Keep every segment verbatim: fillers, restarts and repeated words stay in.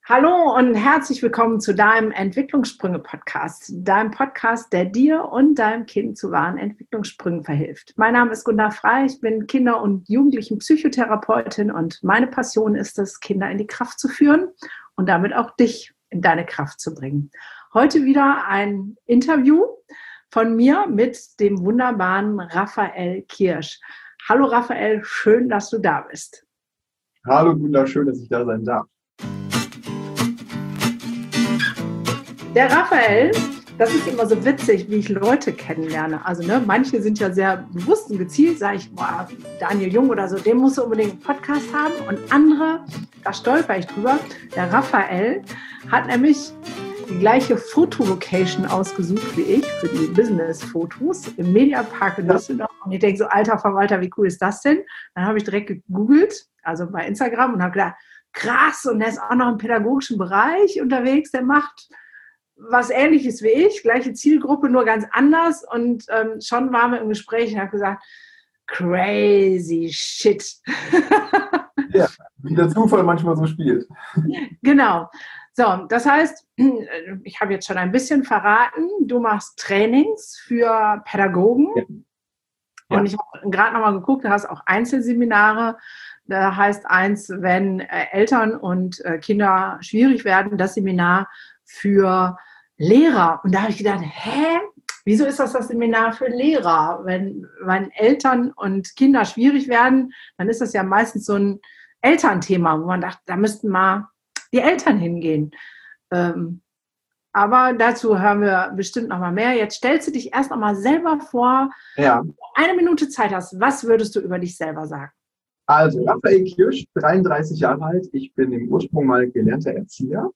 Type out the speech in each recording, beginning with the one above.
Hallo und herzlich willkommen zu deinem Entwicklungssprünge-Podcast, deinem Podcast, der dir und deinem Kind zu wahren Entwicklungssprüngen verhilft. Mein Name ist Gunda Frei, ich bin Kinder- und Jugendlichen-Psychotherapeutin und meine Passion ist es, Kinder in die Kraft zu führen und damit auch dich in deine Kraft zu bringen. Heute wieder ein Interview von mir mit dem wunderbaren Raphael Kirsch. Hallo Raphael, schön, dass du da bist. Hallo Gunda, schön, dass ich da sein darf. Der Raphael, das ist immer so witzig, wie ich Leute kennenlerne. Also ne, manche sind ja sehr bewusst und gezielt, sage ich, boah, Daniel Jung oder so, der muss unbedingt einen Podcast haben. Und andere, da stolper ich drüber, der Raphael hat nämlich die gleiche Fotolocation ausgesucht wie ich für die Business-Fotos im Mediapark in Düsseldorf. Und ich denke so, alter Verwalter, wie cool ist das denn? Dann habe ich direkt gegoogelt, also bei Instagram, und habe gedacht, krass, und der ist auch noch im pädagogischen Bereich unterwegs, der macht was Ähnliches wie ich, gleiche Zielgruppe, nur ganz anders. Und ähm, schon waren wir im Gespräch und habe gesagt, crazy shit. Ja, wie der Zufall manchmal so spielt. Genau. So, das heißt, ich habe jetzt schon ein bisschen verraten, du machst Trainings für Pädagogen. Ja. Und ja. Ich habe gerade nochmal geguckt, du hast auch Einzelseminare. Da heißt eins, wenn äh, Eltern und äh, Kinder schwierig werden, das Seminar für Lehrer. Und da habe ich gedacht, hä? Wieso ist das das Seminar für Lehrer? Wenn, wenn Eltern und Kinder schwierig werden, dann ist das ja meistens so ein Elternthema, wo man dachte, da müssten mal die Eltern hingehen. Ähm, aber dazu hören wir bestimmt noch mal mehr. Jetzt stellst du dich erst noch mal selber vor. Ja. Wenn du eine Minute Zeit hast, was würdest du über dich selber sagen? Also, Raphael Kirsch, dreiunddreißig Jahre alt. Ich bin im Ursprung mal gelernter Erzieher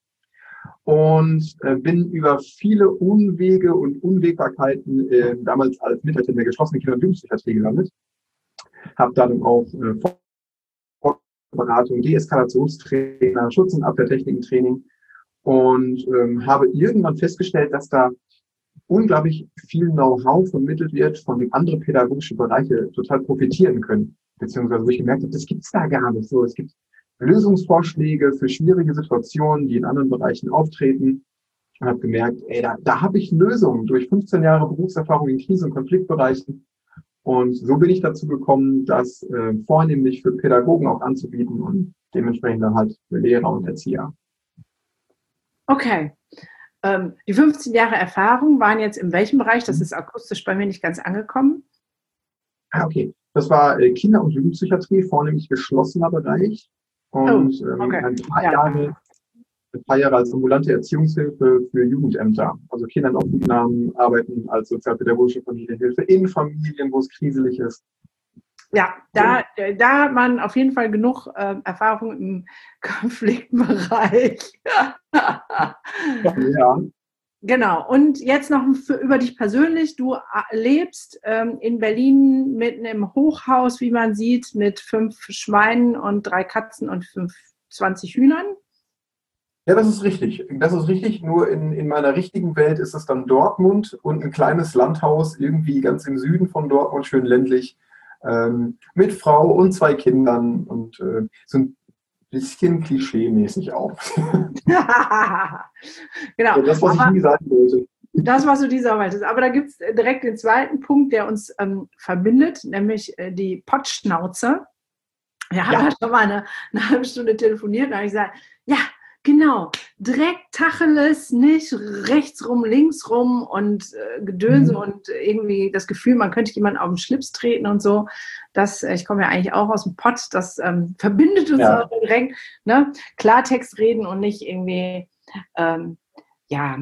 und äh, bin über viele Umwege und Unwägbarkeiten äh, damals als Mitarbeiter in der geschlossenen Kinder- und Jugendpsychiatrie gelandet. Habe dann auch äh, Beratung, Deeskalationstrainer, Schutz- und Abwehrtechniken-Training und ähm, habe irgendwann festgestellt, dass da unglaublich viel Know-how vermittelt wird, von dem andere pädagogische Bereiche total profitieren können. Beziehungsweise wo ich gemerkt habe, das gibt es da gar nicht so. Es gibt Lösungsvorschläge für schwierige Situationen, die in anderen Bereichen auftreten. Und habe gemerkt, ey, da, da habe ich Lösungen durch fünfzehn Jahre Berufserfahrung in Krisen- und Konfliktbereichen. Und so bin ich dazu gekommen, das äh, vornehmlich für Pädagogen auch anzubieten und dementsprechend dann halt für Lehrer und Erzieher. Okay. Ähm, die fünfzehn Jahre Erfahrung waren jetzt in welchem Bereich? Das ist akustisch bei mir nicht ganz angekommen. Ah, okay. Das war äh, Kinder- und Jugendpsychiatrie, vornehmlich geschlossener Bereich. Und oh, okay. ähm, ein paar ja. Jahre ein paar Jahre als ambulante Erziehungshilfe für Jugendämter. Also Kinder in Obhutnahmen arbeiten als sozialpädagogische Familienhilfe in Familien, wo es kriselig ist. Ja, da, da hat man auf jeden Fall genug äh, Erfahrung im Konfliktbereich. Ja. Genau. Und jetzt noch für, über dich persönlich. Du lebst ähm, in Berlin mitten im Hochhaus, wie man sieht, mit fünf Schweinen und drei Katzen und fünfundzwanzig Hühnern. Ja, das ist richtig. Das ist richtig. Nur in, in meiner richtigen Welt ist es dann Dortmund und ein kleines Landhaus irgendwie ganz im Süden von Dortmund, schön ländlich, ähm, mit Frau und zwei Kindern und äh, so ein bisschen klischee-mäßig auch. Genau. Das, was Aber ich nie sagen wollte. Das, was du dieser wolltest. Aber da gibt es direkt den zweiten Punkt, der uns ähm, verbindet, nämlich äh, die Pottschnauze. Wir haben ja, ja schon mal eine, eine halbe Stunde telefoniert und da habe ich gesagt, ja, genau, direkt Tacheles, nicht rechts rum, links rum und äh, Gedönse mhm. und irgendwie das Gefühl, man könnte jemanden auf den Schlips treten und so. Das, äh, ich komme ja eigentlich auch aus dem Pott, das ähm, verbindet uns ja. auch direkt, ne? Klartext reden und nicht irgendwie, ähm, ja,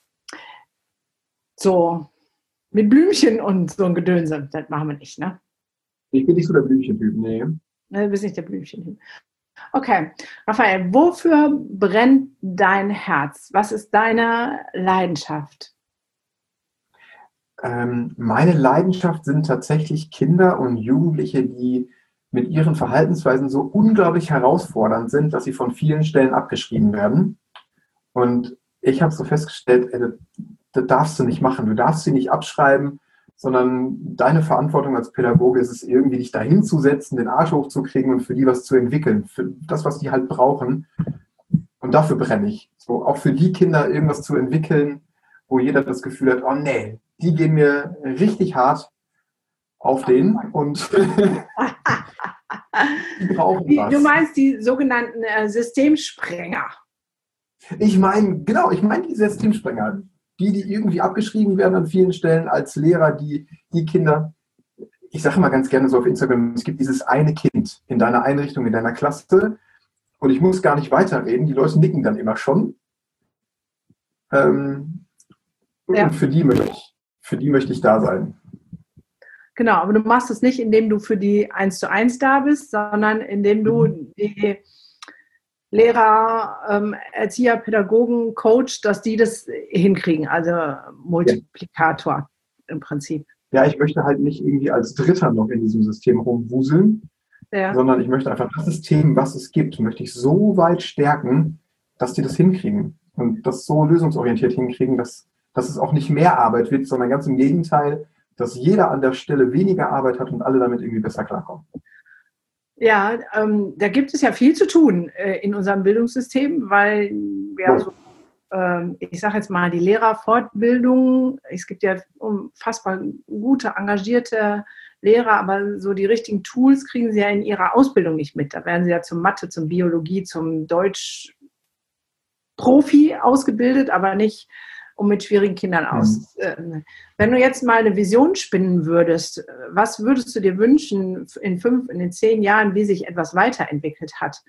so mit Blümchen und so ein Gedönse. Das machen wir nicht, ne? Ich bin nicht so der Blümchentyp, nee. Ne, du bist nicht der Blümchentyp. Okay, Raphael, wofür brennt dein Herz? Was ist deine Leidenschaft? Ähm, meine Leidenschaft sind tatsächlich Kinder und Jugendliche, die mit ihren Verhaltensweisen so unglaublich herausfordernd sind, dass sie von vielen Stellen abgeschrieben werden. Und ich habe so festgestellt, ey, das, das darfst du nicht machen. Du darfst sie nicht abschreiben, sondern deine Verantwortung als Pädagoge ist es irgendwie, dich da hinzusetzen, den Arsch hochzukriegen und für die was zu entwickeln, für das, was die halt brauchen. Und dafür brenne ich. So, auch für die Kinder irgendwas zu entwickeln, wo jeder das Gefühl hat, oh nee, die gehen mir richtig hart auf den und die brauchen Die, was. du meinst die sogenannten äh, Systemsprenger. Ich meine, genau, ich meine die Systemsprenger. Die, die irgendwie abgeschrieben werden an vielen Stellen als Lehrer, die, die Kinder, ich sage immer ganz gerne so auf Instagram, es gibt dieses eine Kind in deiner Einrichtung, in deiner Klasse und ich muss gar nicht weiterreden, die Leute nicken dann immer schon. Ähm, ja. Und für die möchte ich, für die möchte ich da sein. Genau, aber du machst es nicht, indem du für die eins zu eins da bist, sondern indem du mhm. die Lehrer, ähm, Erzieher, Pädagogen, Coach, dass die das hinkriegen, also Multiplikator ja. im Prinzip. Ja, ich möchte halt nicht irgendwie als Dritter noch in diesem System rumwuseln, ja. sondern ich möchte einfach das System, was es gibt, möchte ich so weit stärken, dass die das hinkriegen und das so lösungsorientiert hinkriegen, dass, dass es auch nicht mehr Arbeit wird, sondern ganz im Gegenteil, dass jeder an der Stelle weniger Arbeit hat und alle damit irgendwie besser klarkommen. Ja, ähm, da gibt es ja viel zu tun äh, in unserem Bildungssystem, weil ja, so, ähm, ich sage jetzt mal, die Lehrerfortbildung, es gibt ja unfassbar gute, engagierte Lehrer, aber so die richtigen Tools kriegen sie ja in ihrer Ausbildung nicht mit. Da werden sie ja zum Mathe, zum Biologie, zum Deutsch-Profi ausgebildet, aber nicht um mit schwierigen Kindern aus. Mhm. Wenn du jetzt mal eine Vision spinnen würdest, was würdest du dir wünschen in fünf, in den zehn Jahren, wie sich etwas weiterentwickelt hat?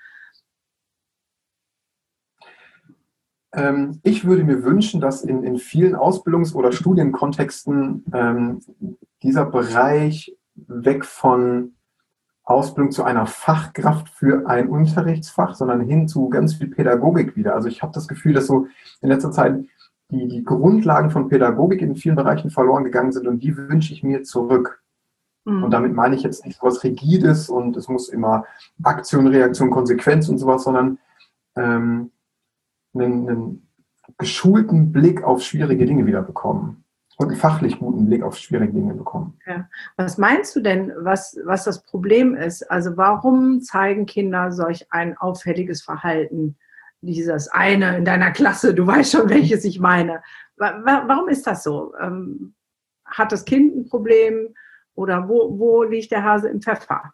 Ähm, ich würde mir wünschen, dass in, in vielen Ausbildungs- oder Studienkontexten ähm, dieser Bereich weg von Ausbildung zu einer Fachkraft für ein Unterrichtsfach, sondern hin zu ganz viel Pädagogik wieder. Also ich habe das Gefühl, dass so in letzter Zeit die, die Grundlagen von Pädagogik in vielen Bereichen verloren gegangen sind und die wünsche ich mir zurück. Mhm. Und damit meine ich jetzt nicht so was Rigides und es muss immer Aktion, Reaktion, Konsequenz und sowas, sondern ähm, einen, einen geschulten Blick auf schwierige Dinge wieder bekommen und einen fachlich guten Blick auf schwierige Dinge bekommen. Ja. Was meinst du denn, was, was das Problem ist? Also warum zeigen Kinder solch ein auffälliges Verhalten? Dieses eine in deiner Klasse, du weißt schon, welches ich meine. Warum ist das so? Ähm, hat das Kind ein Problem oder wo, wo liegt der Hase im Pfeffer?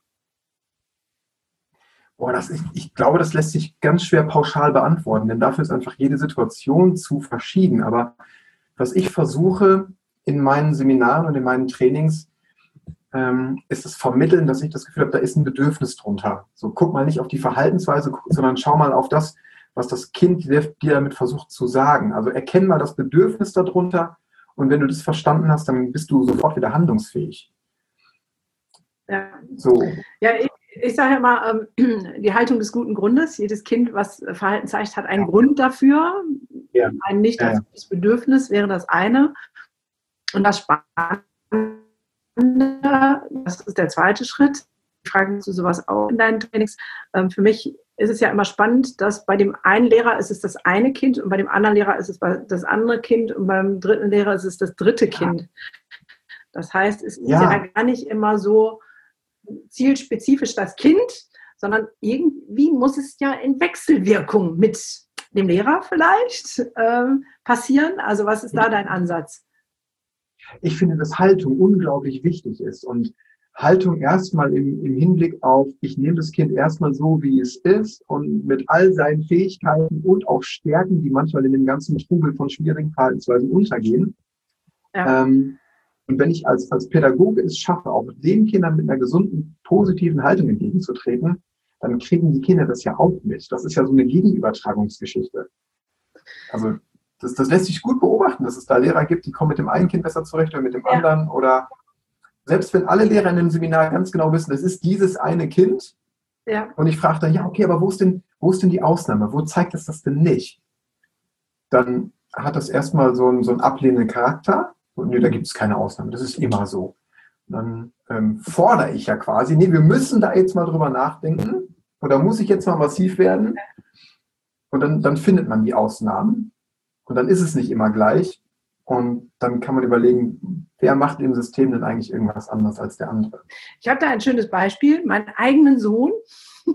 Boah, das ist, ich glaube, das lässt sich ganz schwer pauschal beantworten, denn dafür ist einfach jede Situation zu verschieden. Aber was ich versuche in meinen Seminaren und in meinen Trainings, ähm, ist das Vermitteln, dass ich das Gefühl habe, da ist ein Bedürfnis drunter. So, guck mal nicht auf die Verhaltensweise, sondern schau mal auf das, was das Kind dir damit versucht zu sagen. Also erkenn mal das Bedürfnis darunter und wenn du das verstanden hast, dann bist du sofort wieder handlungsfähig. Ja, so. Ja, ich, ich sage ja mal, ähm, die Haltung des guten Grundes. Jedes Kind, was Verhalten zeigt, hat einen ja. Grund dafür. Ja. Ein nicht ja, ja. das Bedürfnis wäre das eine. Und das Spannende, das ist der zweite Schritt. Fragen zu sowas auch in deinen Trainings. Ähm, für mich ist es ja immer spannend, dass bei dem einen Lehrer ist es das eine Kind und bei dem anderen Lehrer ist es das andere Kind und beim dritten Lehrer ist es das dritte Kind. Das heißt, es ist ja, ja gar nicht immer so zielspezifisch das Kind, sondern irgendwie muss es ja in Wechselwirkung mit dem Lehrer vielleicht ähm, passieren. Also was ist da dein Ansatz? Ich finde, dass Haltung unglaublich wichtig ist und Haltung erstmal im, im Hinblick auf, ich nehme das Kind erstmal so, wie es ist und mit all seinen Fähigkeiten und auch Stärken, die manchmal in dem ganzen Trubel von schwierigen Verhaltensweisen untergehen. Ja. Ähm, und wenn ich als, als Pädagoge es schaffe, auch den Kindern mit einer gesunden, positiven Haltung entgegenzutreten, dann kriegen die Kinder das ja auch mit. Das ist ja so eine Gegenübertragungsgeschichte. Also das, das lässt sich gut beobachten, dass es da Lehrer gibt, die kommen mit dem einen Kind besser zurecht oder mit dem ja. anderen oder selbst wenn alle Lehrer in dem Seminar ganz genau wissen, das ist dieses eine Kind, ja. und ich frage dann, ja, okay, aber wo ist denn, wo ist denn die Ausnahme? Wo zeigt es das denn nicht? Dann hat das erstmal so einen, so einen ablehnenden Charakter. Und nee, da gibt es keine Ausnahme, das ist immer so. Dann ähm, fordere ich ja quasi, nee, wir müssen da jetzt mal drüber nachdenken. Oder muss ich jetzt mal massiv werden? Und dann, dann findet man die Ausnahmen. Und dann ist es nicht immer gleich. Und dann kann man überlegen, wer macht im System denn eigentlich irgendwas anderes als der andere? Ich habe da ein schönes Beispiel. Meinen eigenen Sohn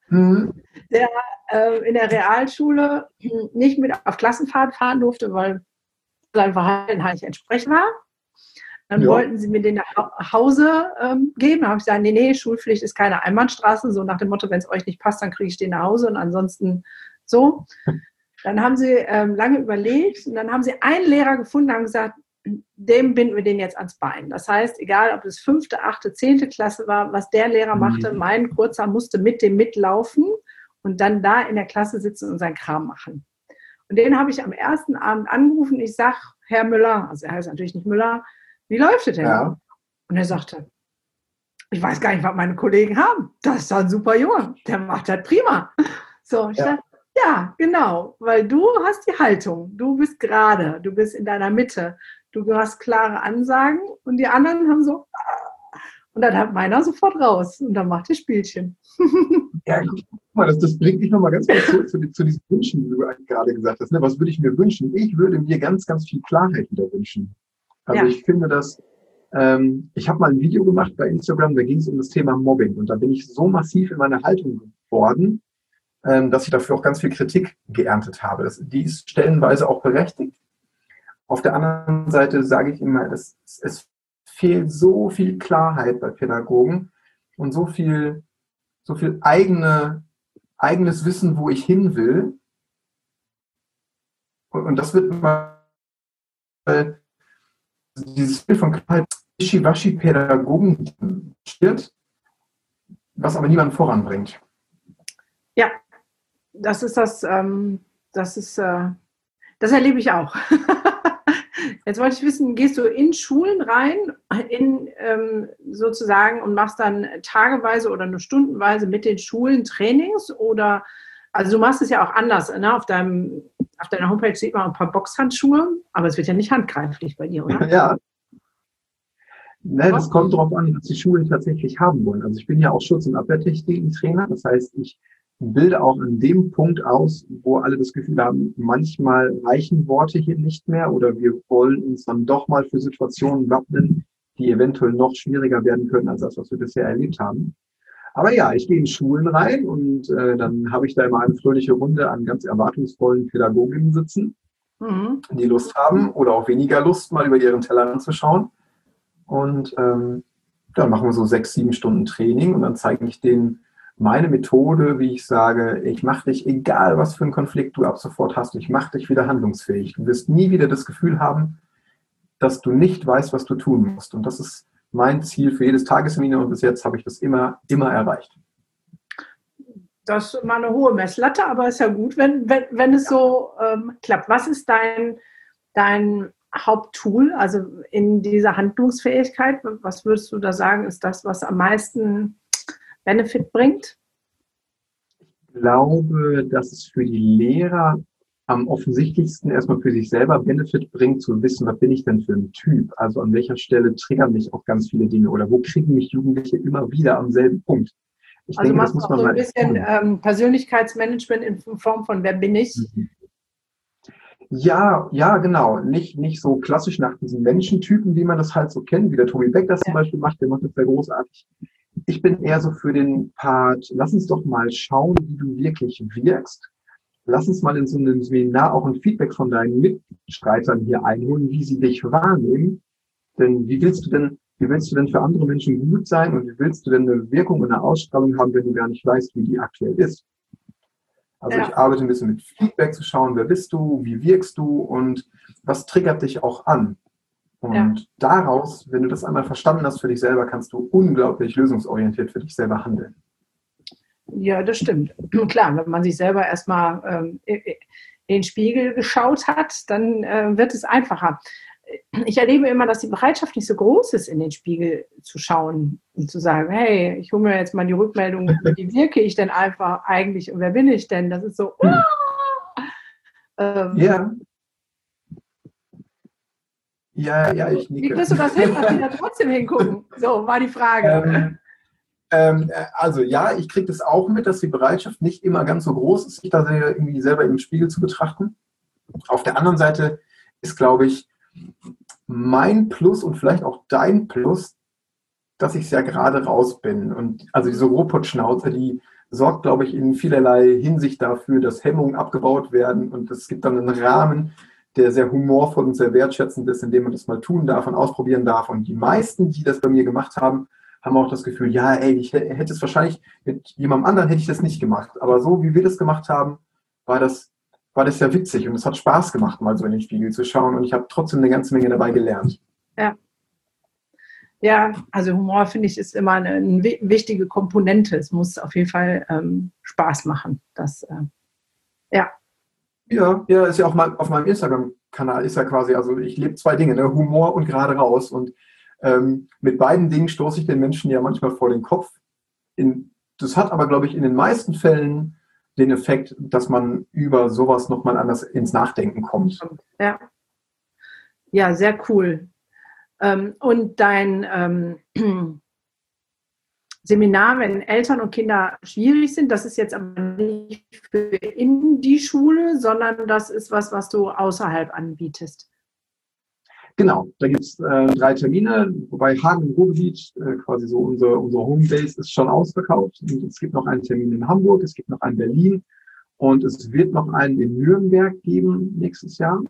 Mhm. der äh, in der Realschule nicht mit auf Klassenfahrt fahren durfte, weil sein Verhalten halt nicht entsprechend war. Dann Ja. wollten sie mir den nach Hause ähm, geben. Da habe ich gesagt, nee, nee, Schulpflicht ist keine Einbahnstraße. So nach dem Motto, wenn es euch nicht passt, dann kriege ich den nach Hause und ansonsten so. Dann haben sie ähm, lange überlegt und dann haben sie einen Lehrer gefunden und haben gesagt, dem binden wir den jetzt ans Bein. Das heißt, egal ob es fünfte, achte, zehnte Klasse war, was der Lehrer machte, mein Kurzer musste mit dem mitlaufen und dann da in der Klasse sitzen und seinen Kram machen. Und den habe ich am ersten Abend angerufen. Ich sage, Herr Müller, also er heißt natürlich nicht Müller, wie läuft es denn? Ja. Und er sagte, ich weiß gar nicht, was meine Kollegen haben. Das ist doch ein super Junge, der macht das prima. So, ich Ja. dachte, ja, genau, weil du hast die Haltung, du bist gerade, du bist in deiner Mitte, du hast klare Ansagen und die anderen haben so, und dann hat meiner sofort raus und dann macht er Spielchen. Ja, guck mal, das, das bringt mich nochmal ganz kurz zurück zu, zu diesen Wünschen, die du gerade gesagt hast. Ne? Was würde ich mir wünschen? Ich würde mir ganz, ganz viel Klarheit wieder wünschen. Also Ja. ich finde das, ähm, ich habe mal ein Video gemacht bei Instagram, da ging es um das Thema Mobbing und da bin ich so massiv in meiner Haltung geworden, ähm, dass ich dafür auch ganz viel Kritik geerntet habe. Das, die ist stellenweise auch berechtigt. Auf der anderen Seite sage ich immer, es, es fehlt so viel Klarheit bei Pädagogen und so viel, so viel eigene, eigenes Wissen, wo ich hin will. Und, und das wird mal, äh, dieses Bild von Klarheit, Wischiwaschi-Pädagogen steht, was aber niemanden voranbringt. Ja, das ist das, ähm, das ist, äh, das erlebe ich auch. Jetzt wollte ich wissen, gehst du in Schulen rein, in, ähm, sozusagen, und machst dann tageweise oder nur stundenweise mit den Schulen Trainings oder, also du machst es ja auch anders, ne? Auf deinem, auf deiner Homepage sieht man ein paar Boxhandschuhe, aber es wird ja nicht handgreiflich bei dir, oder? Ja. Ne, das kommt darauf an, was die Schulen tatsächlich haben wollen. Also ich bin ja auch Schutz- und Abwehrtechniken-Trainer. Das heißt, ich bilde auch an dem Punkt aus, wo alle das Gefühl haben, manchmal reichen Worte hier nicht mehr oder wir wollen uns dann doch mal für Situationen wappnen, die eventuell noch schwieriger werden können als das, was wir bisher erlebt haben. Aber ja, ich gehe in Schulen rein und äh, dann habe ich da immer eine fröhliche Runde an ganz erwartungsvollen Pädagoginnen sitzen, Mhm. die Lust haben oder auch weniger Lust, mal über ihren Tellerrand zu schauen. Und ähm, dann machen wir so sechs, sieben Stunden Training und dann zeige ich denen meine Methode, wie ich sage, ich mache dich, egal was für einen Konflikt du ab sofort hast, ich mache dich wieder handlungsfähig. Du wirst nie wieder das Gefühl haben, dass du nicht weißt, was du tun musst. Und das ist mein Ziel für jedes Tagesseminar und bis jetzt habe ich das immer, immer erreicht. Das ist mal eine hohe Messlatte, aber ist ja gut, wenn, wenn, wenn es so ähm, klappt. Was ist dein, dein Haupttool, also in dieser Handlungsfähigkeit? Was würdest du da sagen, ist das, was am meisten Benefit bringt? Ich glaube, dass es für die Lehrer am offensichtlichsten erstmal für sich selber Benefit bringt, zu wissen, was bin ich denn für ein Typ? Also an welcher Stelle triggern mich auch ganz viele Dinge oder wo kriegen mich Jugendliche immer wieder am selben Punkt? Ich also denke, machst das muss du auch man so ein mal bisschen erkennen. ähm, Persönlichkeitsmanagement in Form von wer bin ich? Mhm. Ja, ja, genau. Nicht, nicht so klassisch nach diesen Menschentypen, wie man das halt so kennt, wie der Tobi Beck das zum Beispiel macht, der macht das sehr großartig. Ich bin eher so für den Part, lass uns doch mal schauen, wie du wirklich wirkst. Lass uns mal in so einem Seminar auch ein Feedback von deinen Mitstreitern hier einholen, wie sie dich wahrnehmen. Denn wie willst du denn, wie willst du denn für andere Menschen gut sein und wie willst du denn eine Wirkung und eine Ausstrahlung haben, wenn du gar nicht weißt, wie die aktuell ist? Also Ja. ich arbeite ein bisschen mit Feedback zu schauen, wer bist du, wie wirkst du und was triggert dich auch an. Und Ja. daraus, wenn du das einmal verstanden hast für dich selber, kannst du unglaublich lösungsorientiert für dich selber handeln. Ja, das stimmt. Klar, wenn man sich selber erstmal ähm, in den Spiegel geschaut hat, dann äh, wird es einfacher. Ich erlebe immer, dass die Bereitschaft nicht so groß ist, in den Spiegel zu schauen und zu sagen, hey, ich hole mir jetzt mal die Rückmeldung, wie wirke ich denn einfach eigentlich und wer bin ich denn? Das ist so, Hm. ähm, Ja. Ja, ja, ich wie nicke. kriegst du das hin, dass die da trotzdem hingucken? So, war die Frage. Ähm, ähm, also ja, ich kriege das auch mit, dass die Bereitschaft nicht immer ganz so groß ist, sich da sehr, irgendwie selber im Spiegel zu betrachten. Auf der anderen Seite ist, glaube ich, mein Plus und vielleicht auch dein Plus, dass ich ja gerade raus bin. Und also diese Robotschnauze, die sorgt, glaube ich, in vielerlei Hinsicht dafür, dass Hemmungen abgebaut werden und es gibt dann einen Rahmen, der sehr humorvoll und sehr wertschätzend ist, in dem man das mal tun darf und ausprobieren darf. Und die meisten, die das bei mir gemacht haben, haben auch das Gefühl, ja, ey, ich hätte es wahrscheinlich mit jemandem anderen hätte ich das nicht gemacht. Aber so wie wir das gemacht haben, war das, war das ja witzig und es hat Spaß gemacht, mal so in den Spiegel zu schauen und ich habe trotzdem eine ganze Menge dabei gelernt. Ja. Ja, also Humor, finde ich, ist immer eine, eine wichtige Komponente. Es muss auf jeden Fall ähm, Spaß machen. Das, äh, ja. Ja, ja, ist ja auch mal auf meinem Instagram-Kanal ist ja quasi, also ich lebe zwei Dinge, ne? Humor und gerade raus. Und ähm, mit beiden Dingen stoße ich den Menschen ja manchmal vor den Kopf. In, das hat aber, glaube ich, in den meisten Fällen den Effekt, dass man über sowas nochmal anders ins Nachdenken kommt. Ja, ja, sehr cool. Ähm, und dein ähm, Seminar, wenn Eltern und Kinder schwierig sind, das ist jetzt aber nicht für in die Schule, sondern das ist was, was du außerhalb anbietest. Genau, da gibt es äh, drei Termine, wobei Hagen im Ruhrgebiet, äh, quasi so unsere, unsere Homebase, ist schon ausverkauft. Und es gibt noch einen Termin in Hamburg, es gibt noch einen in Berlin und es wird noch einen in Nürnberg geben nächstes Jahr.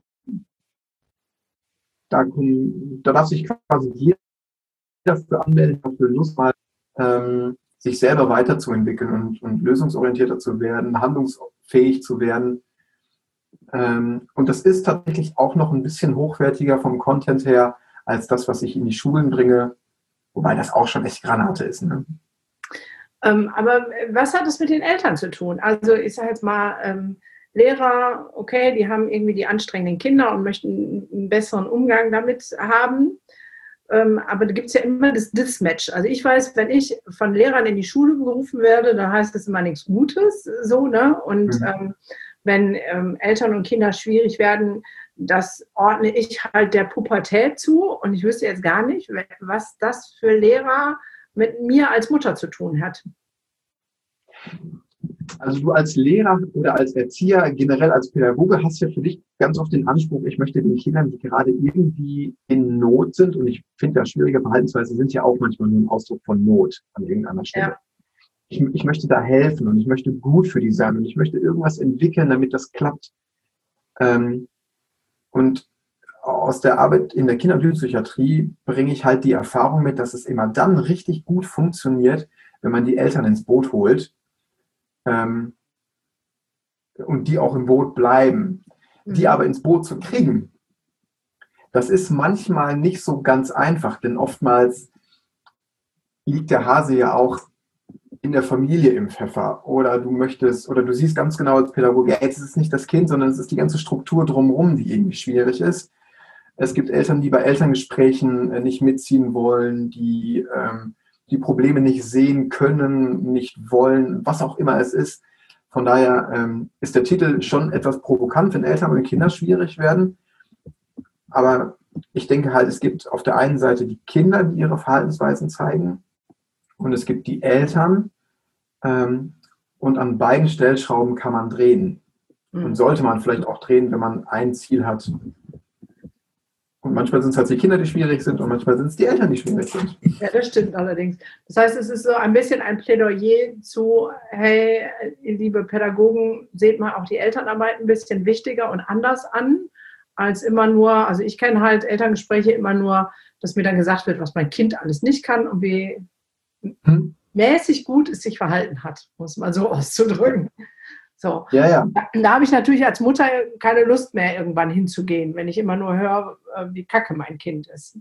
Da, kommen, da darf sich quasi jeder dafür anmelden, dafür Lust mal, ähm, sich selber weiterzuentwickeln und, und lösungsorientierter zu werden, handlungsfähig zu werden. Ähm, und das ist tatsächlich auch noch ein bisschen hochwertiger vom Content her als das, was ich in die Schulen bringe, wobei das auch schon echt Granate ist. Ne? Ähm, aber was hat es mit den Eltern zu tun? Also ich sage jetzt mal, ähm, Lehrer, okay, die haben irgendwie die anstrengenden Kinder und möchten einen besseren Umgang damit haben. Ähm, aber da gibt es ja immer das Dismatch. Also ich weiß, wenn ich von Lehrern in die Schule gerufen werde, dann heißt das immer nichts Gutes. So, ne? Und mhm. ähm, wenn ähm, Eltern und Kinder schwierig werden, das ordne ich halt der Pubertät zu. Und ich wüsste jetzt gar nicht, was das für Lehrer mit mir als Mutter zu tun hat. Also du als Lehrer oder als Erzieher, generell als Pädagoge, hast ja für dich ganz oft den Anspruch, ich möchte den Kindern, die gerade irgendwie in Not sind, und ich finde ja, schwierige Verhaltensweisen sind ja auch manchmal nur ein Ausdruck von Not an irgendeiner Stelle. Ja. Ich, ich möchte da helfen und ich möchte gut für die sein und ich möchte irgendwas entwickeln, damit das klappt. Ähm, und aus der Arbeit in der Kinder- und Jugendpsychiatrie bringe ich halt die Erfahrung mit, dass es immer dann richtig gut funktioniert, wenn man die Eltern ins Boot holt, Ähm, und die auch im Boot bleiben. Mhm. Die aber ins Boot zu kriegen, das ist manchmal nicht so ganz einfach, denn oftmals liegt der Hase ja auch in der Familie im Pfeffer. Oder du möchtest, oder du siehst ganz genau als Pädagoge, ja, jetzt ist es nicht das Kind, sondern es ist die ganze Struktur drumherum, die irgendwie schwierig ist. Es gibt Eltern, die bei Elterngesprächen nicht mitziehen wollen, die ähm, die Probleme nicht sehen können, nicht wollen, was auch immer es ist. Von daher ähm, ist der Titel schon etwas provokant, wenn Eltern und Kinder schwierig werden. Aber ich denke halt, es gibt auf der einen Seite die Kinder, die ihre Verhaltensweisen zeigen, und es gibt die Eltern. Ähm, und an beiden Stellschrauben kann man drehen. Mhm. Und sollte man vielleicht auch drehen, wenn man ein Ziel hat. Und manchmal sind es halt die Kinder, die schwierig sind, und manchmal sind es die Eltern, die schwierig sind. Ja, das stimmt allerdings. Das heißt, es ist so ein bisschen ein Plädoyer zu, hey, liebe Pädagogen, seht mal auch die Elternarbeit ein bisschen wichtiger und anders an, als immer nur, also ich kenne halt Elterngespräche immer nur, dass mir dann gesagt wird, was mein Kind alles nicht kann und wie hm. mäßig gut es sich verhalten hat, muss man so auszudrücken. So. Ja, ja. Da, da habe ich natürlich als Mutter keine Lust mehr, irgendwann hinzugehen, wenn ich immer nur höre, wie kacke mein Kind ist.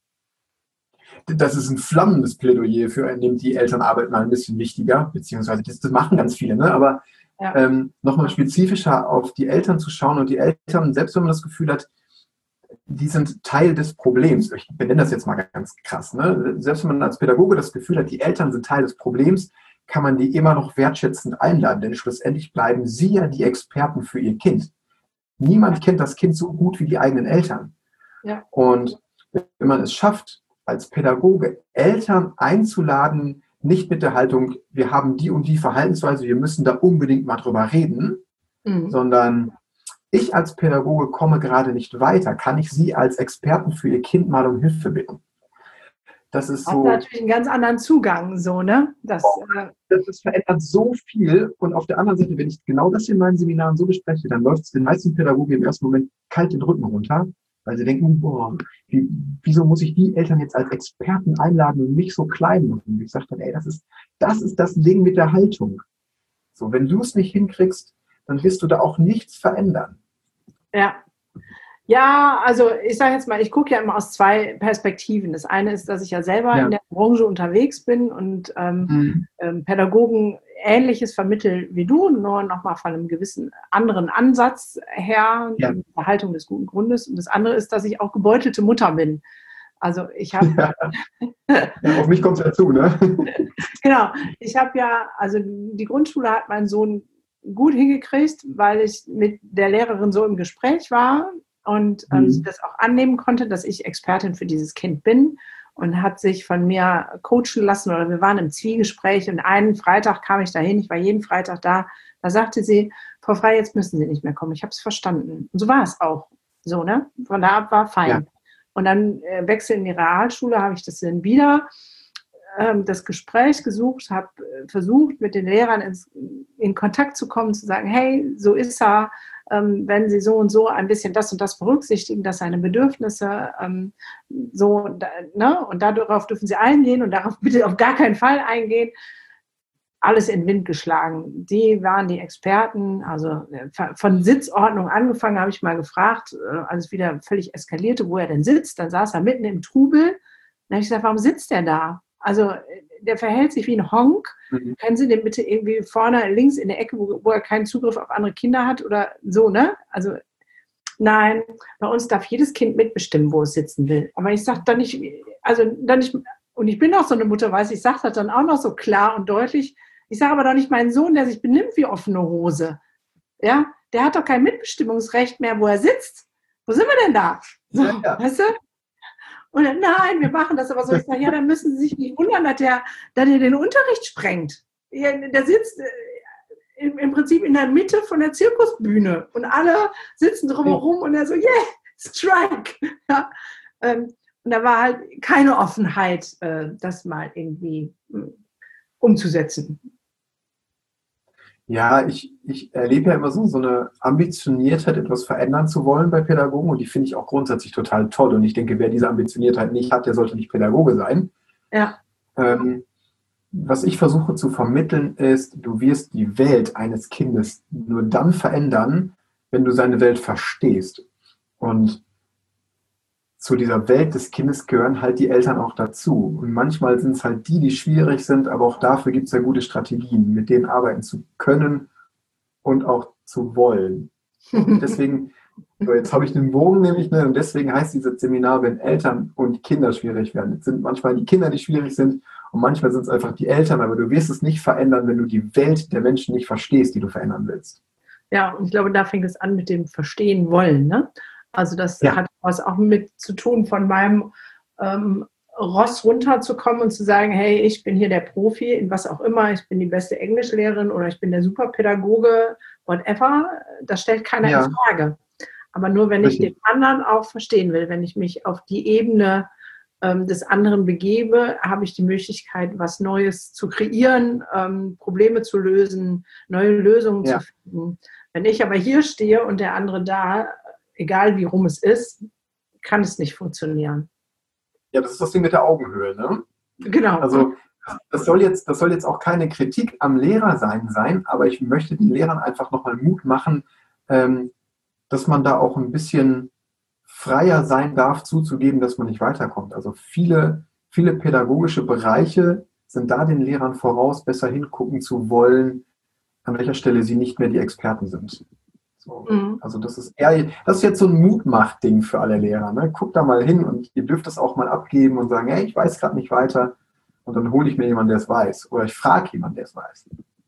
Das ist ein flammendes Plädoyer für ein, nimmt die Elternarbeit mal ein bisschen wichtiger, beziehungsweise das, das machen ganz viele, ne? Aber ja. ähm, nochmal spezifischer auf die Eltern zu schauen und die Eltern, selbst wenn man das Gefühl hat, die sind Teil des Problems. Ich benenne das jetzt mal ganz krass, ne? Selbst wenn man als Pädagoge das Gefühl hat, die Eltern sind Teil des Problems, kann man die immer noch wertschätzend einladen, denn schlussendlich bleiben sie ja die Experten für ihr Kind. Niemand kennt das Kind so gut wie die eigenen Eltern. Ja. Und wenn man es schafft, als Pädagoge Eltern einzuladen, nicht mit der Haltung, wir haben die und die Verhaltensweise, wir müssen da unbedingt mal drüber reden, mhm. sondern ich als Pädagoge komme gerade nicht weiter, kann ich Sie als Experten für Ihr Kind mal um Hilfe bitten. Das ist Hat so. natürlich einen ganz anderen Zugang, so, ne? Das, äh, Das, das verändert so viel. Und auf der anderen Seite, wenn ich genau das in meinen Seminaren so bespreche, dann läuft es den meisten Pädagogen im ersten Moment kalt den Rücken runter, weil sie denken, boah, wie, wieso muss ich die Eltern jetzt als Experten einladen und mich so klein machen? Und ich sage dann, ey, das ist, das ist das Ding mit der Haltung. So, wenn du es nicht hinkriegst, dann wirst du da auch nichts verändern. ja. Ja, also ich sage jetzt mal, ich gucke ja immer aus zwei Perspektiven. Das eine ist, dass ich ja selber Ja. in der Branche unterwegs bin und ähm, Mhm. ähm, Pädagogen Ähnliches vermitteln wie du, nur nochmal von einem gewissen anderen Ansatz her, Ja. die Haltung des guten Grundes. Und das andere ist, dass ich auch gebeutelte Mutter bin. Also ich habe... Ja. Ja, auf mich kommt es ja zu, ne? Genau, ich habe ja, also die Grundschule hat mein Sohn gut hingekriegt, weil ich mit der Lehrerin so im Gespräch war und ähm, Mhm. sie das auch annehmen konnte, dass ich Expertin für dieses Kind bin und hat sich von mir coachen lassen oder wir waren im Zwiegespräch und einen Freitag kam ich dahin, ich war jeden Freitag da, da sagte sie, Frau Frey, jetzt müssen Sie nicht mehr kommen, ich habe es verstanden. Und so war es auch, so, ne? Von da ab war fein. Ja. Und dann äh, Wechsel in die Realschule, habe ich das dann wieder ähm, das Gespräch gesucht, habe äh, versucht, mit den Lehrern ins, in Kontakt zu kommen, zu sagen, hey, so ist er, ähm, wenn Sie so und so ein bisschen das und das berücksichtigen, dass seine Bedürfnisse ähm, so, da, ne, und darauf dürfen Sie eingehen und darauf bitte auf gar keinen Fall eingehen. Alles in den Wind geschlagen. Die waren die Experten, also von Sitzordnung angefangen, habe ich mal gefragt, als es wieder völlig eskalierte, wo er denn sitzt. Dann saß er mitten im Trubel. Dann habe ich gesagt, warum sitzt der da? Also der verhält sich wie ein Honk. Mhm. Können Sie den bitte irgendwie vorne links in der Ecke, wo, wo er keinen Zugriff auf andere Kinder hat oder so, ne? Also nein, bei uns darf jedes Kind mitbestimmen, wo es sitzen will. Aber ich sage dann nicht, also dann nicht, und ich bin auch so eine Mutter, weiß ich, sage das dann auch noch so klar und deutlich. Ich sage aber doch nicht meinen Sohn, der sich benimmt wie offene Hose. Ja, der hat doch kein Mitbestimmungsrecht mehr, wo er sitzt. Wo sind wir denn da? So, ja, ja. Weißt du? Und dann, nein, wir machen das aber so. Ich sage, ja, dann müssen Sie sich nicht wundern, dass der, dass der den Unterricht sprengt. Der sitzt im, im Prinzip in der Mitte von der Zirkusbühne und alle sitzen drumherum und er so, yeah, strike. Ja, ähm, und da war halt keine Offenheit, äh, das mal irgendwie umzusetzen. Ja, ich, ich erlebe ja immer so, so eine Ambitioniertheit, etwas verändern zu wollen bei Pädagogen und die finde ich auch grundsätzlich total toll und ich denke, wer diese Ambitioniertheit nicht hat, der sollte nicht Pädagoge sein. Ja. Ähm, was ich versuche zu vermitteln ist, du wirst die Welt eines Kindes nur dann verändern, wenn du seine Welt verstehst. Und zu dieser Welt des Kindes gehören halt die Eltern auch dazu. Und manchmal sind es halt die, die schwierig sind, aber auch dafür gibt es ja gute Strategien, mit denen arbeiten zu können und auch zu wollen. Und deswegen, so jetzt habe ich den Bogen nämlich, ne, und deswegen heißt dieses Seminar, wenn Eltern und Kinder schwierig werden. Es sind manchmal die Kinder, die schwierig sind und manchmal sind es einfach die Eltern, aber du wirst es nicht verändern, wenn du die Welt der Menschen nicht verstehst, die du verändern willst. Ja, und ich glaube, da fängt es an mit dem Verstehen wollen, ne? Also das ja. hat was auch mit zu tun, von meinem ähm, Ross runterzukommen und zu sagen, hey, ich bin hier der Profi in was auch immer, ich bin die beste Englischlehrerin oder ich bin der Superpädagoge, whatever, das stellt keiner ja. in Frage. Aber nur, wenn Richtig. ich den anderen auch verstehen will, wenn ich mich auf die Ebene ähm, des anderen begebe, habe ich die Möglichkeit, was Neues zu kreieren, ähm, Probleme zu lösen, neue Lösungen ja. zu finden. Wenn ich aber hier stehe und der andere da, egal wie rum es ist, kann es nicht funktionieren. Ja, das ist das Ding mit der Augenhöhe, ne? Genau. Also das soll jetzt, das soll jetzt auch keine Kritik am Lehrer sein, sein, aber ich möchte den Lehrern einfach nochmal Mut machen, ähm, dass man da auch ein bisschen freier sein darf, zuzugeben, dass man nicht weiterkommt. Also viele, viele pädagogische Bereiche sind da den Lehrern voraus, besser hingucken zu wollen, an welcher Stelle sie nicht mehr die Experten sind. So. Mhm. Also das ist eher, das ist jetzt so ein Mutmach-Ding für alle Lehrer. Ne? Guckt da mal hin und ihr dürft es auch mal abgeben und sagen, hey, ich weiß gerade nicht weiter. Und dann hole ich mir jemanden, der es weiß. Oder ich frage jemanden, der es weiß.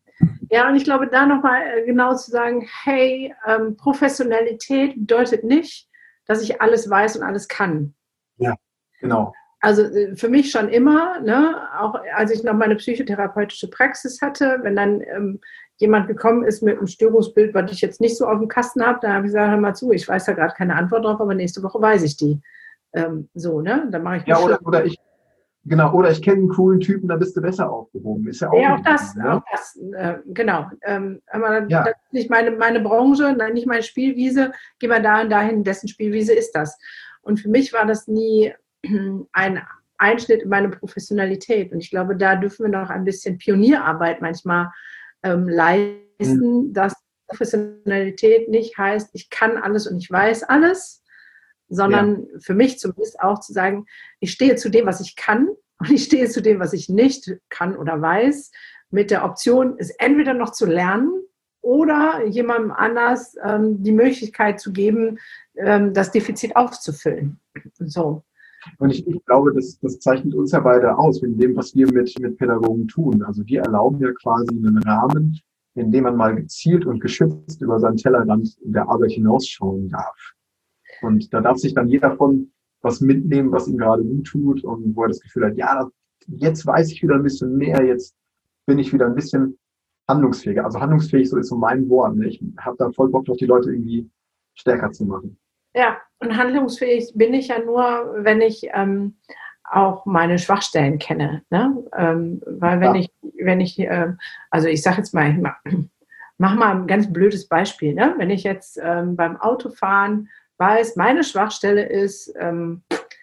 Ja, und ich glaube, da nochmal genau zu sagen, hey, ähm, Professionalität bedeutet nicht, dass ich alles weiß und alles kann. Ja, genau. Also für mich schon immer, ne, auch als ich noch meine psychotherapeutische Praxis hatte, wenn dann ähm, jemand gekommen ist mit einem Störungsbild, was ich jetzt nicht so auf dem Kasten habe, dann habe ich gesagt, hör mal zu, ich weiß da gerade keine Antwort drauf, aber nächste Woche weiß ich die. Ähm, so, ne? Dann mache ich Ja, oder, oder ich, Genau, oder ich kenne einen coolen Typen, da bist du besser aufgehoben. Ist ja auch, Ja, auch das, ne? auch das, äh, genau. Ähm, aber Ja. das ist nicht meine, meine Branche, nein, nicht meine Spielwiese. Geh mal dahin, dahin, dessen Spielwiese ist das. Und für mich war das nie ein Einschnitt in meine Professionalität. Und ich glaube, da dürfen wir noch ein bisschen Pionierarbeit manchmal ähm, leisten, Mhm. dass Professionalität nicht heißt, ich kann alles und ich weiß alles, sondern ja. Für mich zumindest auch zu sagen, ich stehe zu dem, was ich kann und ich stehe zu dem, was ich nicht kann oder weiß, mit der Option, es entweder noch zu lernen oder jemandem anders ähm, die Möglichkeit zu geben, ähm, das Defizit aufzufüllen. So. Und ich, ich glaube, das, das zeichnet uns ja beide aus, in dem, was wir mit, mit Pädagogen tun. Also wir erlauben ja quasi einen Rahmen, in dem man mal gezielt und geschützt über seinen Tellerrand der Arbeit hinausschauen darf. Und da darf sich dann jeder von was mitnehmen, was ihm gerade gut tut und wo er das Gefühl hat, ja, jetzt weiß ich wieder ein bisschen mehr, jetzt bin ich wieder ein bisschen handlungsfähiger. Also handlungsfähig, so ist so mein Wort. Ne? Ich habe da voll Bock drauf, die Leute irgendwie stärker zu machen. Ja, und handlungsfähig bin ich ja nur, wenn ich ähm, auch meine Schwachstellen kenne. Ne? Ähm, weil wenn ja. ich, wenn ich, äh, also ich sage jetzt mal, ich mach, mach mal ein ganz blödes Beispiel. Ne? Wenn ich jetzt ähm, beim Autofahren weiß, meine Schwachstelle ist ähm,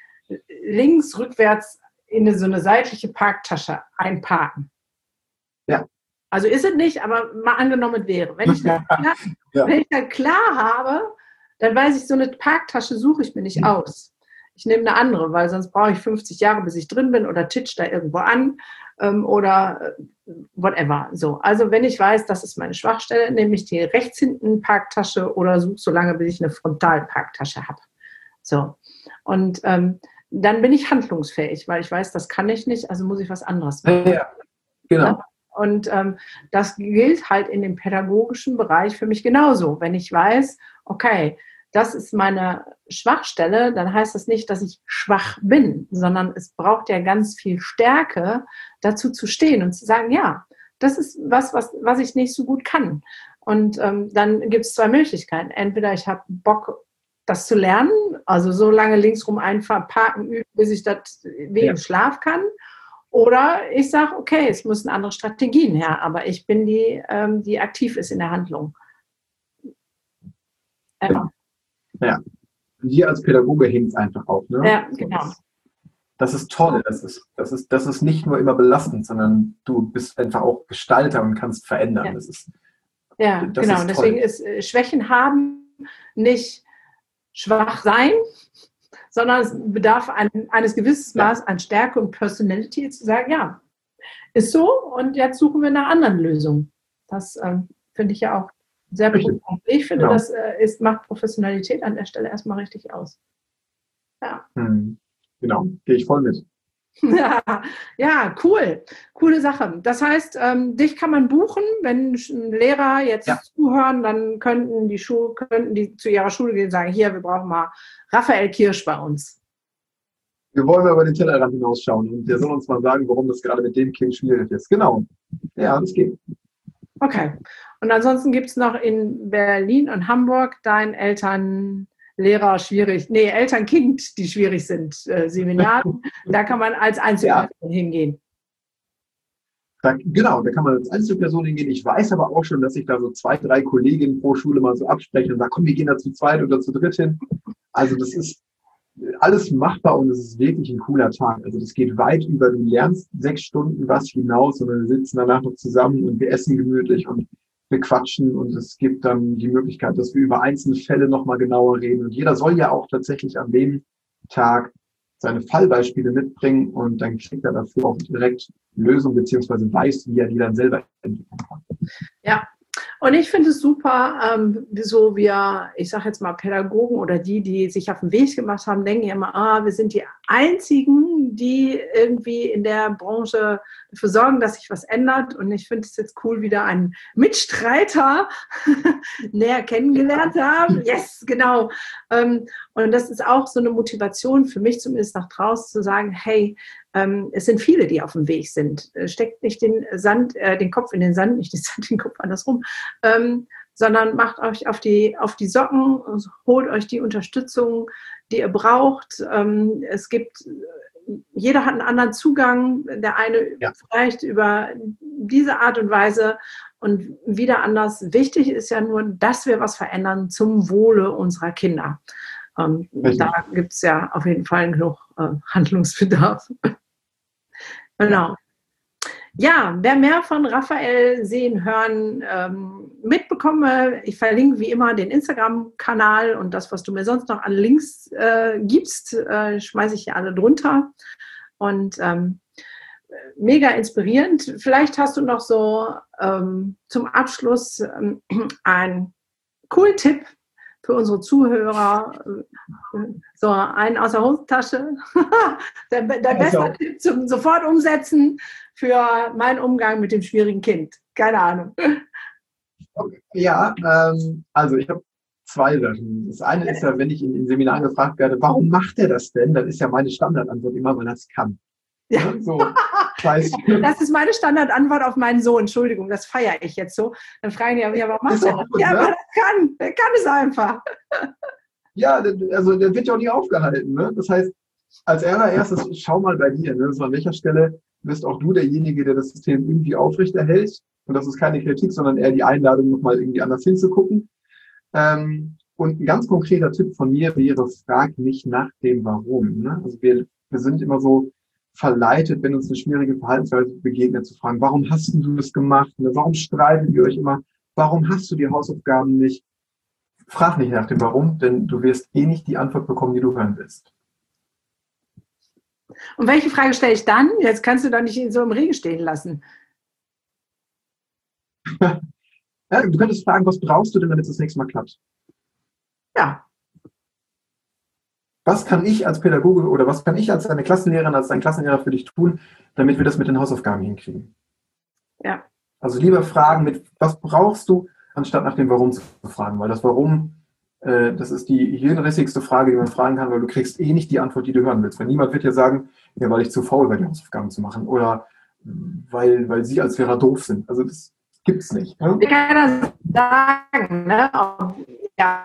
links, rückwärts in eine, so eine seitliche Parktasche einparken. Ja. Also ist es nicht, aber mal angenommen wäre. Wenn ich das klar, ja. wenn ich das klar habe, dann weiß ich, so eine Parktasche suche ich mir nicht aus. Ich nehme eine andere, weil sonst brauche ich fünfzig Jahre, bis ich drin bin oder titsch da irgendwo an ähm, oder äh, whatever. So, also wenn ich weiß, das ist meine Schwachstelle, nehme ich die rechts hinten Parktasche oder suche so lange, bis ich eine Frontalparktasche habe. So, und ähm, dann bin ich handlungsfähig, weil ich weiß, das kann ich nicht, also muss ich was anderes machen. Ja, genau. Ja? Und ähm, das gilt halt in dem pädagogischen Bereich für mich genauso. Wenn ich weiß, okay, das ist meine Schwachstelle, dann heißt das nicht, dass ich schwach bin, sondern es braucht ja ganz viel Stärke, dazu zu stehen und zu sagen, ja, das ist was, was, was ich nicht so gut kann. Und ähm, dann gibt es zwei Möglichkeiten. Entweder ich habe Bock, das zu lernen, also so lange linksrum einfahren, parken, üben, bis ich das wie ja. im Schlaf kann. Oder ich sage, okay, es müssen andere Strategien her, aber ich bin die, ähm, die aktiv ist in der Handlung. Ja. Ja. Dir als Pädagoge hängt es einfach auf. Ne? Ja, genau. Das, das ist toll. Das ist, das, ist, das ist nicht nur immer belastend, sondern du bist einfach auch Gestalter und kannst verändern. Ja, das ist, ja das genau. Ist Deswegen ist äh, Schwächen haben nicht schwach sein, sondern es bedarf ein, eines gewissen Maß ja. an Stärke und Personality, zu sagen, ja, ist so und jetzt suchen wir nach anderen Lösungen. Das ähm, finde ich ja auch sehr gut. Ich finde, genau. das äh, ist, macht Professionalität an der Stelle erstmal richtig aus. Ja. Hm. Genau, gehe ich voll mit. Ja, ja, cool. Coole Sache. Das heißt, ähm, dich kann man buchen, wenn Lehrer jetzt ja. zuhören, dann könnten die Schule, könnten die zu ihrer Schule gehen und sagen, hier, wir brauchen mal Raphael Kirsch bei uns. Wir wollen mal über den Tellerrand hinausschauen und der soll uns mal sagen, warum das gerade mit dem Kind schwierig ist. Genau. Ja, das geht. Okay. Und ansonsten gibt es noch in Berlin und Hamburg deinen Eltern Lehrer schwierig, nee, Eltern-Kind, die schwierig sind, äh, Seminare. Da kann man als Einzelperson ja. hingehen. Da, genau, da kann man als Einzelperson hingehen. Ich weiß aber auch schon, dass sich da so zwei, drei Kolleginnen pro Schule mal so absprechen und sagen, komm, wir gehen da zu zweit oder zu dritt hin. Also das ist alles machbar und es ist wirklich ein cooler Tag. Also das geht weit über, du lernst sechs Stunden was hinaus, sondern wir sitzen danach noch zusammen und wir essen gemütlich und wir quatschen und es gibt dann die Möglichkeit, dass wir über einzelne Fälle nochmal genauer reden. Und jeder soll ja auch tatsächlich an dem Tag seine Fallbeispiele mitbringen und dann kriegt er dafür auch direkt Lösungen beziehungsweise weiß, wie er die dann selber entwickeln kann. Ja. Und ich finde es super, ähm, so wir, ich sage jetzt mal Pädagogen oder die, die sich auf den Weg gemacht haben, denken ja immer, ah, wir sind die Einzigen, die irgendwie in der Branche dafür sorgen, dass sich was ändert. Und ich finde es jetzt cool, wieder einen Mitstreiter näher kennengelernt haben. Yes, genau. Ähm, und das ist auch so eine Motivation für mich zumindest nach draußen zu sagen, hey, Ähm, es sind viele, die auf dem Weg sind. Steckt nicht den Sand, äh, den Kopf in den Sand, nicht den Sand, den Kopf andersrum, ähm, sondern macht euch auf die, auf die Socken, holt euch die Unterstützung, die ihr braucht. Ähm, es gibt jeder hat einen anderen Zugang, der eine Ja. vielleicht über diese Art und Weise und wieder anders. Wichtig ist ja nur, dass wir was verändern zum Wohle unserer Kinder. Ähm, da gibt es ja auf jeden Fall genug äh, Handlungsbedarf. Genau. Ja, wer mehr von Raphael sehen, hören, ähm, mitbekomme, ich verlinke wie immer den Instagram-Kanal und das, was du mir sonst noch an Links äh, gibst, äh, schmeiße ich hier alle drunter. Und ähm, mega inspirierend. Vielleicht hast du noch so ähm, zum Abschluss ähm, einen coolen Tipp für unsere Zuhörer, so einen aus der Hosentasche. der der beste also. Tipp zum sofort umsetzen für meinen Umgang mit dem schwierigen Kind. Keine Ahnung. Ja, ähm, also ich habe zwei Sachen. Das eine ist ja, wenn ich in den Seminaren gefragt werde, warum macht er das denn? Dann ist ja meine Standardantwort immer, weil er es kann. Ja. So, das, heißt, das ist meine Standardantwort auf meinen Sohn. Entschuldigung, das feiere ich jetzt so. Dann fragen die ja, warum macht er das? Ja, aber das kann. Der kann es einfach. Ja, also der wird ja auch nicht aufgehalten. Ne? Das heißt, als allererstes, schau mal bei dir. Ne? So an welcher Stelle bist auch du derjenige, der das System irgendwie aufrechterhält. Und das ist keine Kritik, sondern eher die Einladung, nochmal irgendwie anders hinzugucken. Ähm, und ein ganz konkreter Tipp von mir wäre, frag nicht nach dem Warum. Ne? Also wir, wir sind immer so verleitet, wenn uns eine schwierige Verhaltensweise begegnet, zu fragen, warum hast du das gemacht? Ne? Warum streiten wir euch immer? Warum hast du die Hausaufgaben nicht? Frag nicht nach dem Warum, denn du wirst eh nicht die Antwort bekommen, die du hören willst. Und welche Frage stelle ich dann? Jetzt kannst du doch nicht so im Regen stehen lassen. Ja, du könntest fragen, was brauchst du denn, damit es das nächste Mal klappt? Ja. Was kann ich als Pädagoge oder was kann ich als deine Klassenlehrerin, als dein Klassenlehrer für dich tun, damit wir das mit den Hausaufgaben hinkriegen? Ja. Also lieber fragen mit, was brauchst du, anstatt nach dem Warum zu fragen. Weil das Warum, äh, das ist die hirnrissigste Frage, die man fragen kann, weil du kriegst eh nicht die Antwort, die du hören willst. Weil niemand wird dir sagen, ja, weil ich zu faul war, die Hausaufgaben zu machen. Oder weil, weil sie als Lehrer doof sind. Also das gibt's nicht. Ne? Wie kann er sagen, ne? Ja.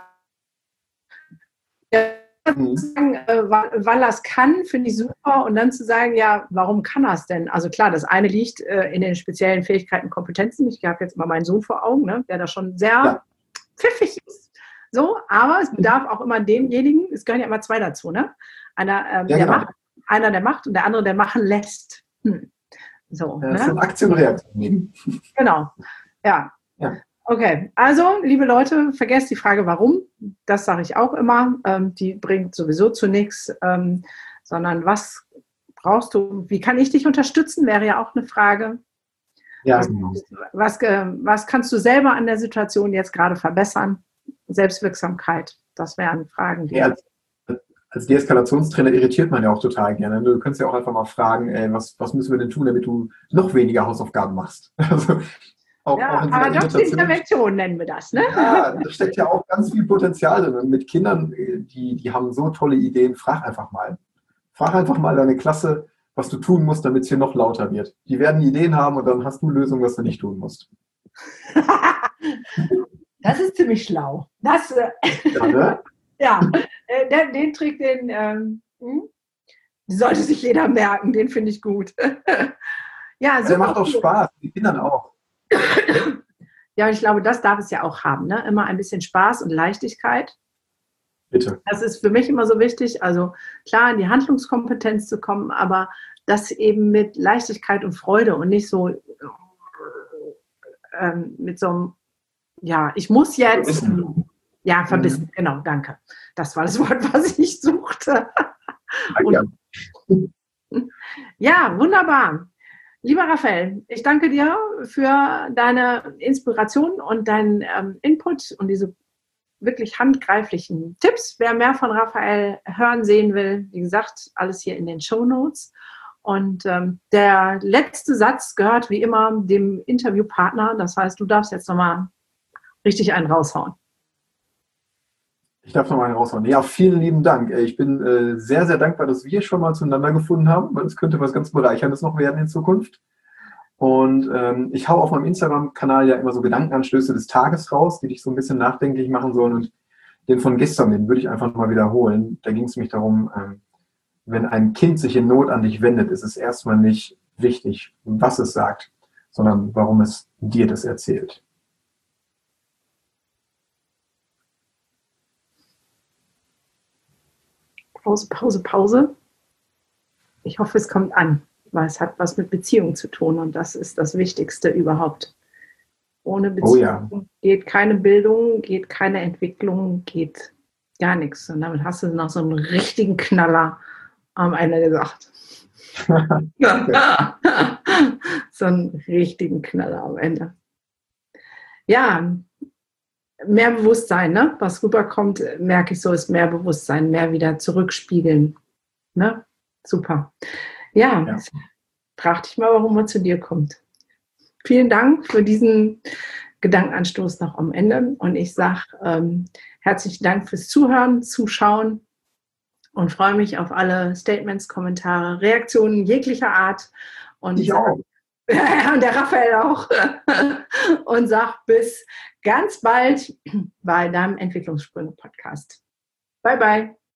Mhm. Sagen, äh, weil er es kann, finde ich super. Und dann zu sagen, ja, warum kann er es denn? Also klar, das eine liegt äh, in den speziellen Fähigkeiten, Kompetenzen. Ich habe jetzt mal meinen Sohn vor Augen, ne, der da schon sehr ja. pfiffig ist. So, aber es bedarf auch immer demjenigen, es gehören ja immer zwei dazu, ne? Einer, ähm, ja, der genau. macht, einer, der macht und der andere, der machen lässt. Hm. So, ja, ne? Das ist eine Aktion und Reaktion. Genau, ja. ja. Okay, also, liebe Leute, vergesst die Frage, warum. Das sage ich auch immer. Ähm, die bringt sowieso zu nichts, ähm, sondern was brauchst du? Wie kann ich dich unterstützen? Wäre ja auch eine Frage. Ja, was, genau. was, was kannst du selber an der Situation jetzt gerade verbessern? Selbstwirksamkeit, das wären Fragen. Die ja, als, als Deeskalationstrainer irritiert man ja auch total gerne. Du kannst ja auch einfach mal fragen, ey, was, was müssen wir denn tun, damit du noch weniger Hausaufgaben machst? Also, Auch, ja, auch paradoxe Intervention nennen wir das, ne? Ja, da steckt ja auch ganz viel Potenzial drin. Und mit Kindern, die, die haben so tolle Ideen, frag einfach mal. Frag einfach mal deine Klasse, was du tun musst, damit es hier noch lauter wird. Die werden Ideen haben und dann hast du Lösungen, was du nicht tun musst. Das ist ziemlich schlau. Das, äh, ja, ne? Ja, äh, den, den Trick, den ähm, sollte sich jeder merken, den finde ich gut. Ja, der macht auch Spaß, die Kindern auch. Ja, ich glaube, das darf es ja auch haben, ne? Immer ein bisschen Spaß und Leichtigkeit. Bitte. Das ist für mich immer so wichtig. Also klar, in die Handlungskompetenz zu kommen, aber das eben mit Leichtigkeit und Freude und nicht so ähm, mit so einem, ja, ich muss jetzt. Verbissen. Ja, verbissen, mhm. Genau, danke. Das war das Wort, was ich suchte. Und, ja, wunderbar. Lieber Raphael, ich danke dir für deine Inspiration und deinen ähm, Input und diese wirklich handgreiflichen Tipps. Wer mehr von Raphael hören, sehen will, wie gesagt, alles hier in den Shownotes. Und ähm, der letzte Satz gehört wie immer dem Interviewpartner. Das heißt, du darfst jetzt nochmal richtig einen raushauen. Ich darf nochmal einen raushauen. Ja, vielen lieben Dank. Ich bin äh, sehr, sehr dankbar, dass wir schon mal zueinander gefunden haben, weil es könnte was ganz Bereicherndes noch werden in Zukunft. Und ähm, ich hau auf meinem Instagram-Kanal ja immer so Gedankenanstöße des Tages raus, die dich so ein bisschen nachdenklich machen sollen. Und den von gestern, den würde ich einfach mal wiederholen. Da ging es mich darum, ähm, wenn ein Kind sich in Not an dich wendet, ist es erstmal nicht wichtig, was es sagt, sondern warum es dir das erzählt. Pause, Pause, Pause. Ich hoffe, es kommt an, weil es hat was mit Beziehung zu tun und das ist das Wichtigste überhaupt. Ohne Beziehung oh ja. geht keine Bildung, geht keine Entwicklung, geht gar nichts. Und damit hast du noch so einen richtigen Knaller am Ende gesagt. So einen richtigen Knaller am Ende. Ja, mehr Bewusstsein, ne? Was rüberkommt, merke ich so, ist mehr Bewusstsein, mehr wieder zurückspiegeln. Ne? Super. Ja, ja. Frag dich mal, warum man zu dir kommt. Vielen Dank für diesen Gedankenanstoß noch am Ende. Und ich sage ähm, herzlichen Dank fürs Zuhören, Zuschauen und freue mich auf alle Statements, Kommentare, Reaktionen jeglicher Art. Und ich auch. Und der Raphael auch. Und sag bis ganz bald bei deinem Entwicklungssprünge-Podcast. Bye, bye.